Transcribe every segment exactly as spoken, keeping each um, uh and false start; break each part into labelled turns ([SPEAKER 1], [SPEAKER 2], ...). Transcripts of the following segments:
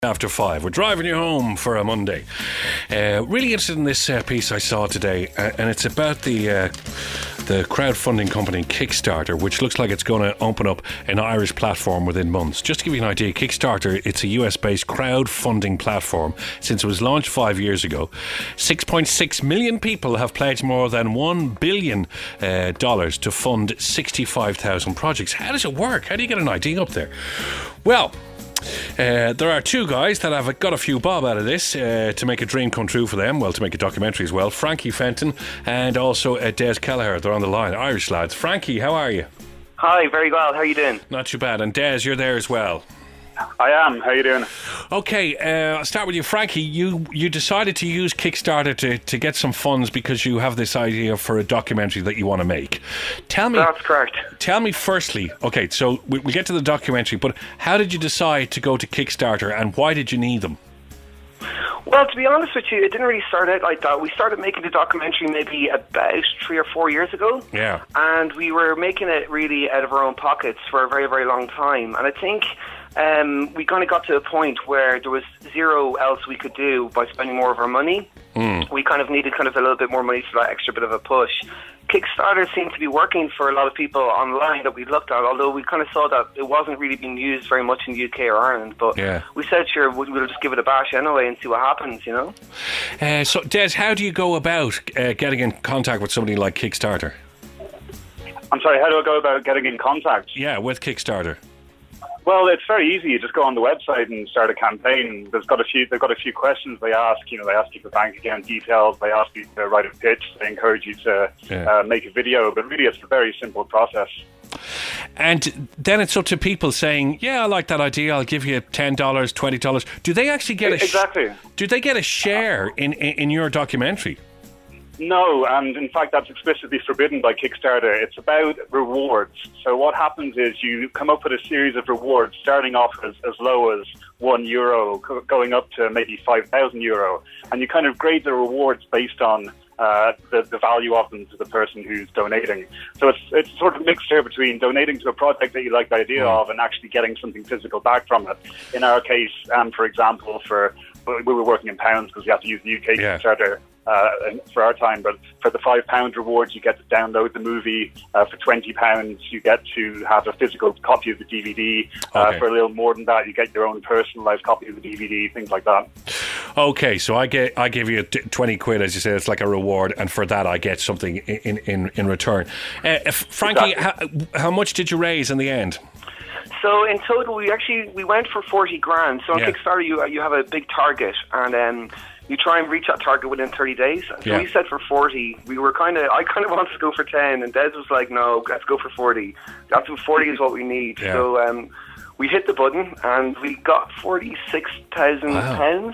[SPEAKER 1] After five, we're driving you home for a Monday. Uh, really interested in this uh, piece I saw today, uh, and it's about the uh, the crowdfunding company Kickstarter, which looks like it's going to open up an Irish platform within months. Just to give you an idea, Kickstarter, it's a U S-based crowdfunding platform. Since it was launched five years ago, six point six million people have pledged more than one billion dollars uh, to fund sixty-five thousand projects. How does it work? How do you get an idea up there? Well, Uh, there are two guys that have got a few bob out of this uh, to make a dream come true for them. Well, to make a documentary as well. Frankie Fenton and also uh, Des Kelleher. They're on the line. Irish lads. Frankie, how are you?
[SPEAKER 2] Hi, very well. How are you doing?
[SPEAKER 1] Not too bad. And Des, you're there as well.
[SPEAKER 3] I am. How are you doing?
[SPEAKER 1] Okay, uh, I'll start with you, Frankie. You you decided to use Kickstarter to, to get some funds because you have this idea for a documentary that you want to make. Tell me.
[SPEAKER 2] That's correct.
[SPEAKER 1] Tell me firstly, okay, so we, we'll get to the documentary, but how did you decide to go to Kickstarter and why did you need them?
[SPEAKER 2] Well, to be honest with you, it didn't really start out like that. We started making the documentary maybe about three or four years ago.
[SPEAKER 1] Yeah.
[SPEAKER 2] And we were making it really out of our own pockets for a very, very long time. And I think um, we kind of got to a point where there was zero else we could do by spending more of our money. Mm. We kind of needed kind of a little bit more money for that extra bit of a push. Kickstarter seemed to be working for a lot of people online that we looked at, although we kind of saw that it wasn't really being used very much in the U K or Ireland. But
[SPEAKER 1] yeah.
[SPEAKER 2] we said, sure, we'll just give it a bash anyway and see what happens, you know?
[SPEAKER 1] Uh, so, Des, how do you go about uh, getting in contact with somebody like Kickstarter?
[SPEAKER 3] I'm sorry, how do I go about getting in contact?
[SPEAKER 1] Yeah, with Kickstarter.
[SPEAKER 3] Well, it's very easy. You just go on the website and start a campaign. There's got a few. They've got a few questions they ask. You know, they ask you for bank account details. They ask you to write a pitch. They encourage you to
[SPEAKER 1] yeah.
[SPEAKER 3] uh, make a video. But really, it's a very simple process.
[SPEAKER 1] And then it's up to people saying, "Yeah, I like that idea. I'll give you ten dollars, twenty dollars." Do they actually get a sh-
[SPEAKER 3] exactly?
[SPEAKER 1] Do they get a share in, in in your documentary?
[SPEAKER 3] No, and in fact that's explicitly forbidden by Kickstarter. It's about rewards. So what happens is you come up with a series of rewards starting off as, as low as one euro, co- going up to maybe five thousand euro, and you kind of grade the rewards based on uh, the, the value of them to the person who's donating. So it's it's sort of a mixture between donating to a project that you like the idea mm. of and actually getting something physical back from it. In our case, um, for example, for we were working in pounds because we have to use the U K
[SPEAKER 1] yeah.
[SPEAKER 3] Kickstarter uh, for our time, but for the five pound rewards you get to download the movie. Uh, for twenty pounds you get to have a physical copy of the D V D. Uh,
[SPEAKER 1] okay.
[SPEAKER 3] For a little more than that you get your own personalised copy of the D V D, things like that.
[SPEAKER 1] Okay, so I get I give you twenty quid, as you said, it's like a reward, and for that I get something in in, in return. Uh, if, Frankie,
[SPEAKER 3] exactly.
[SPEAKER 1] how, how much did you raise in the end?
[SPEAKER 2] So in total, we actually we went for forty grand. So on
[SPEAKER 1] yeah.
[SPEAKER 2] Kickstarter, you you have a big target, and um, you try and reach that target within thirty days. So
[SPEAKER 1] yeah.
[SPEAKER 2] we said for forty. We were kind of I kind of wanted to go for ten, and Des was like, "No, let's go for forty. That's what forty is what we need."
[SPEAKER 1] Yeah.
[SPEAKER 2] So um, we hit the button, and we got forty six thousand
[SPEAKER 1] wow.
[SPEAKER 2] pounds.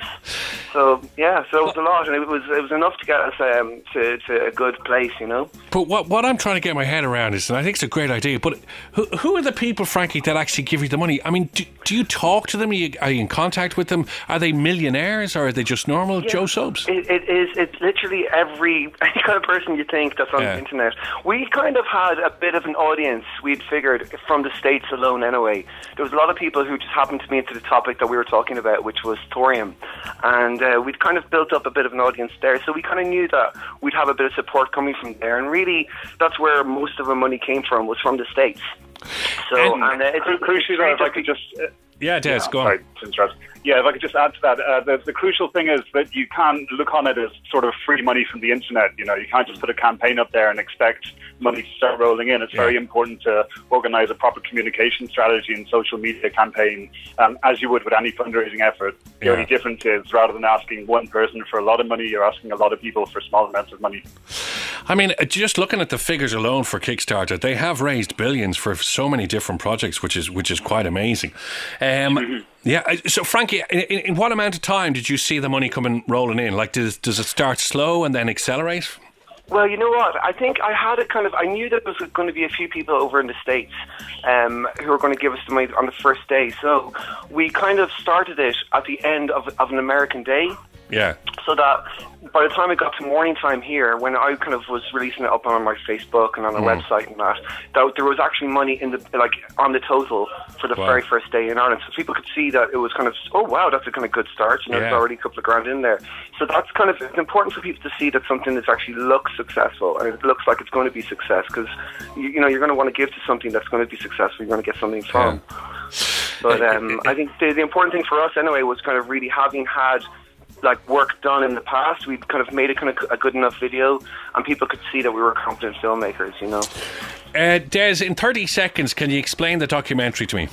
[SPEAKER 2] So yeah, so it was a lot, and it was it was enough to get us um, to to a good place, you know.
[SPEAKER 1] But what what I'm trying to get my head around is, and I think it's a great idea, but who who are the people, Frankie, that actually give you the money? I mean, do, do you talk to them? Are you, are you in contact with them? Are they millionaires, or are they just normal
[SPEAKER 2] yeah.
[SPEAKER 1] Joe Subs?
[SPEAKER 2] It, it is. It's literally every any kind of person you think that's on
[SPEAKER 1] yeah.
[SPEAKER 2] the internet. We kind of had a bit of an audience. We'd figured from the States alone, anyway. There was a lot of people who just happened to be into the topic that we were talking about, which was thorium, and uh, we'd kind of built up a bit of an audience there. So we kind of knew that we'd have a bit of support coming from there, and really, that's where most of our money came from, was from the States. So,
[SPEAKER 3] and,
[SPEAKER 2] and uh, it's
[SPEAKER 3] crucially, though, if I could just uh,
[SPEAKER 1] yeah, Des,
[SPEAKER 3] yeah,
[SPEAKER 1] go on.
[SPEAKER 3] Sorry, to interrupt. Yeah, if I could just add to that, uh, the, the crucial thing is that you can't look on it as sort of free money from the internet. You know, you can't just put a campaign up there and expect money to start rolling in. It's
[SPEAKER 1] yeah.
[SPEAKER 3] very important to organise a proper communication strategy and social media campaign, um, as you would with any fundraising effort. The
[SPEAKER 1] yeah.
[SPEAKER 3] only difference is, rather than asking one person for a lot of money, you're asking a lot of people for small amounts of money.
[SPEAKER 1] I mean, just looking at the figures alone for Kickstarter, they have raised billions for so many different projects, which is which is quite amazing. Um,
[SPEAKER 3] mm-hmm.
[SPEAKER 1] Yeah, so Frankie, in, in what amount of time did you see the money coming rolling in? Like, does does it start slow and then accelerate?
[SPEAKER 2] Well, you know what? I think I had a kind of... I knew that there was going to be a few people over in the States um, who were going to give us the money on the first day. So we kind of started it at the end of, of an American day.
[SPEAKER 1] Yeah.
[SPEAKER 2] So that by the time it got to morning time here, when I kind of was releasing it up on my Facebook and on the mm. website and that, that there was actually money in the like on the total for the wow. very first day in Ireland. So people could see that it was kind of, oh wow, that's a kind of good start. You know, yeah. there's already a couple of grand in there. So that's kind of, it's important for people to see that something that's actually looks successful and it looks like it's going to be success, because you, you know, you're going to want to give to something that's going to be successful. You're going to get something from. Yeah. But um, I think the, the important thing for us anyway was kind of really having had like work done in the past. We'd kind of made a kind of a good enough video, and people could see that we were competent filmmakers, you know.
[SPEAKER 1] Uh, Des, in thirty seconds, can you explain the documentary to me?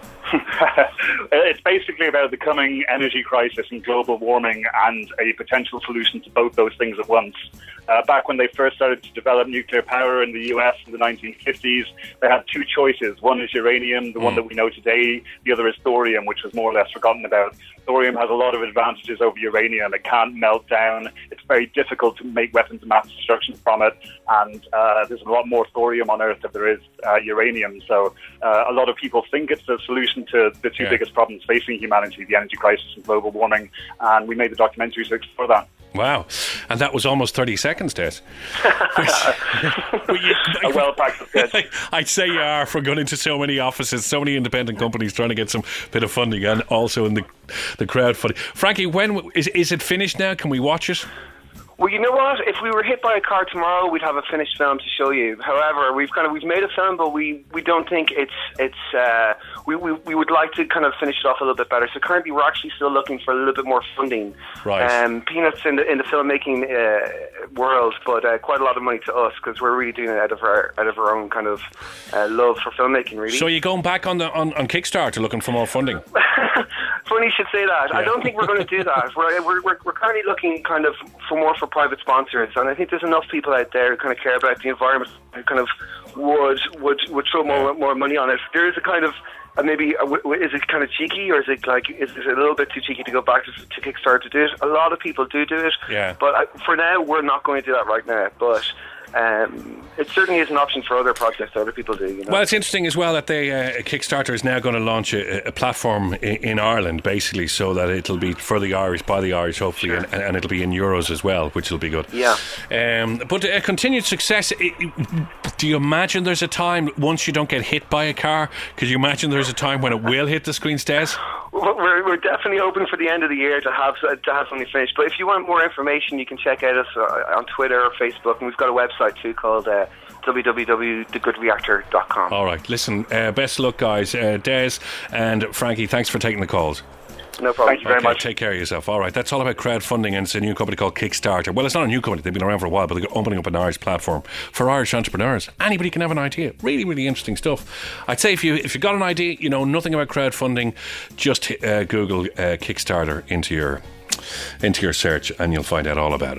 [SPEAKER 3] It's basically about the coming energy crisis and global warming and a potential solution to both those things at once. Uh, back when they first started to develop nuclear power in the U S in the nineteen fifties, they had two choices. One is uranium, the mm. one that we know today. The other is thorium, which was more or less forgotten about. Thorium has a lot of advantages over uranium. It can't melt down. It's very difficult to make weapons of mass destruction from it. And uh, there's a lot more thorium on Earth than there is uh, uranium. So uh, a lot of people think it's the solution to the two yeah. biggest problems facing humanity, the energy crisis and global warming. And we made the documentary to explore that.
[SPEAKER 1] Wow. And that was almost thirty seconds, Des.
[SPEAKER 3] A well-practiced pitch.
[SPEAKER 1] I'd say you are, for going into so many offices, so many independent companies trying to get some bit of funding, and also in the the crowdfunding. Frankie, when is, is it finished now? Can we watch it?
[SPEAKER 2] Well, you know what? If we were hit by a car tomorrow, we'd have a finished film to show you. However, we've kind of we've made a film, but we, we don't think it's it's. Uh, we, we we would like to kind of finish it off a little bit better. So currently, we're actually still looking for a little bit more funding.
[SPEAKER 1] Right.
[SPEAKER 2] Um, peanuts in the in the filmmaking uh, world, but uh, quite a lot of money to us, because we're really doing it out of our out of our own kind of uh, love for filmmaking. Really.
[SPEAKER 1] So you're going back on the on, on Kickstarter looking for more funding?
[SPEAKER 2] Funny you should say that. Yeah. I don't think we're going to do that. We're, we're we're we're currently looking kind of for more for private sponsors, and I think there's enough people out there who kind of care about the environment, who kind of would would would throw more more money on it. There is a kind of uh, maybe uh, w- is it kind of cheeky, or is it like is it a little bit too cheeky to go back to, to Kickstarter to do it? A lot of people do do it,
[SPEAKER 1] yeah.
[SPEAKER 2] But uh, for now, we're not going to do that right now. But Um, it certainly is an option for other projects that other people do. You know?
[SPEAKER 1] Well, it's interesting as well that they uh, Kickstarter is now going to launch a, a platform in, in Ireland, basically, so that it'll be for the Irish, by the Irish, hopefully, sure. and, and it'll be in euros as well, which will be good.
[SPEAKER 2] Yeah.
[SPEAKER 1] Um, but uh, continued success. Do you imagine there's a time once you don't get hit by a car? Could you imagine there's a time when it will hit the screens, Des?
[SPEAKER 2] We're, we're definitely hoping for the end of the year to have to have something finished. But if you want more information, you can check out us on Twitter or Facebook, and we've got a website too called uh, w w w dot the good reactor dot com.
[SPEAKER 1] All right, listen, uh, best of luck, guys. Uh, Des and Frankie, thanks for taking the calls.
[SPEAKER 2] No problem.
[SPEAKER 3] Thank you very
[SPEAKER 1] okay,
[SPEAKER 3] much.
[SPEAKER 1] Take care of yourself. All right, that's all about crowdfunding, and it's a new company called Kickstarter. Well, it's not a new company. They've been around for a while, but they're opening up an Irish platform for Irish entrepreneurs. Anybody can have an idea. Really, really interesting stuff. I'd say if you if you got an idea, you know nothing about crowdfunding, just uh, Google uh, Kickstarter into your into your search, and you'll find out all about it.